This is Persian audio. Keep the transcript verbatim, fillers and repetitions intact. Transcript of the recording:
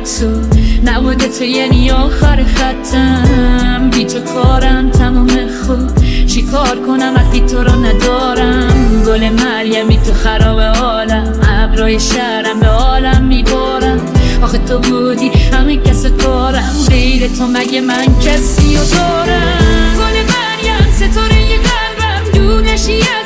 تو نبوده تو یعنی آخر خطم، بی تو کارم تمام خوب، چی کار کنم وقتی تو رو ندارم؟ گل مریمی تو خراب عالم، ابرای شهرم به عالم میبارم. آخه تو بودی همه کس کارم، غیر تو مگه من کسی رو دارم؟ گل مریم ستاره قلبم، دونشی